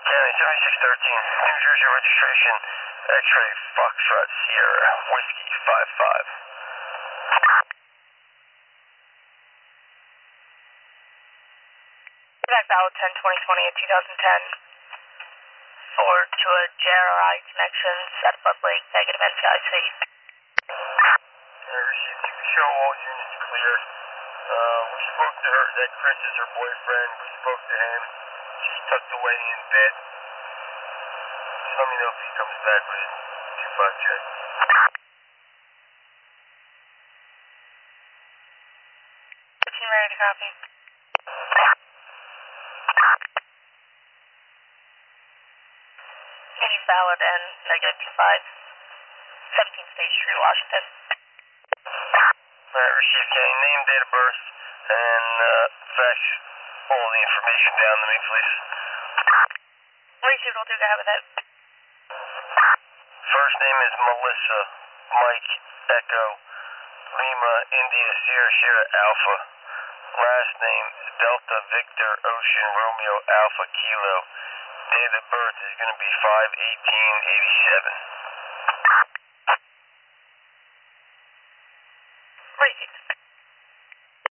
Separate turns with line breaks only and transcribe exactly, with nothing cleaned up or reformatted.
County seventy-six thirteen, New Jersey registration, X-ray Foxtrot Sierra, Whiskey five five.
Back valid ten twenty twenty at two thousand ten. Forward to a J R I connections at Blood Lake, negative N C I C.
I received, you can show all units cleared. Uh, we spoke to her, that Chris is her boyfriend, we spoke to him. She's tucked away in bed. Just let me know if he comes back with his two five jet.
fifteen ready to copy. He's valid and negative two five. seventeen State Street, Washington.
Alright, received County name, date of birth, and uh, fax all the information down to me, please.
Received, will do, go ahead with it.
First name is Melissa, Mike, Echo, Lima, India, Sierra, Sierra, Alpha. Last name is Delta, Victor, Ocean, Romeo, Alpha, Kilo. Date of birth is going to be five eighteen eighty-seven.